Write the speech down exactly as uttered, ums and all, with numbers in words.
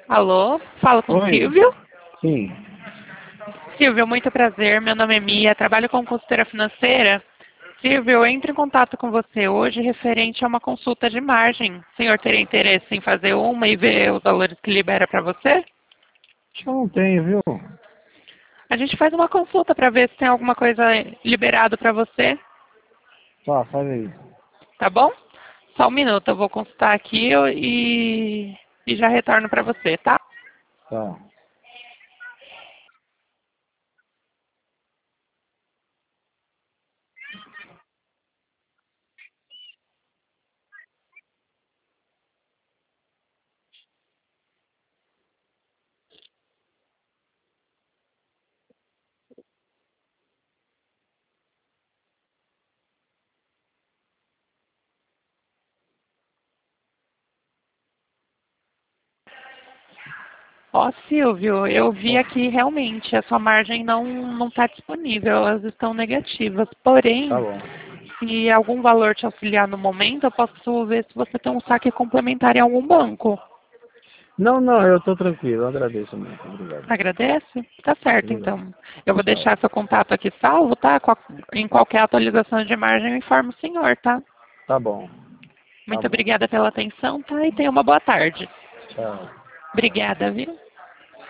Alô, falo com o Oi. Silvio. Sim. Silvio, muito prazer. Meu nome é Mia, trabalho como consultora financeira. Silvio, eu entro em contato com você hoje referente a uma consulta de margem. O senhor teria interesse em fazer uma e ver os valores que libera para você? Acho que eu não tenho, viu? A gente faz uma consulta para ver se tem alguma coisa liberado para você, Tá, faz aí. tá bom? Só um minuto, eu vou consultar aqui e, e já retorno para você, tá? Tá. Ó, Silvio, eu vi aqui realmente, a sua margem não não está disponível, elas estão negativas. Tá Porém, bom. se algum valor te auxiliar no momento, eu posso ver se você tem um saque complementar em algum banco. Não, não, eu tô tranquilo. Eu agradeço muito. Obrigado. Agradece? Tá certo, Obrigado. então. Eu vou Tchau. deixar seu contato aqui salvo, tá? Qual- Em qualquer atualização de margem, eu informo o senhor, tá? Tá bom. Tá Muito bom. obrigada pela atenção, tá? E tenha uma boa tarde. Tchau. Obrigada, viu?